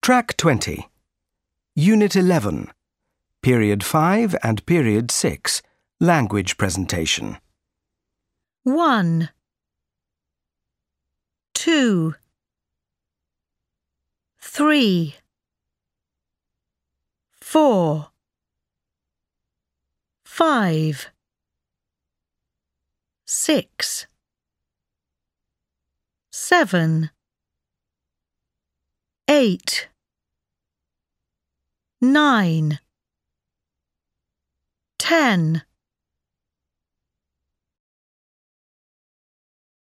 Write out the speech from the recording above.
Track 20. Unit 11. Period 5 and Period 6. Language presentation. 1, 2, 3, 4, 5, 6, 7, 8, 9, 10.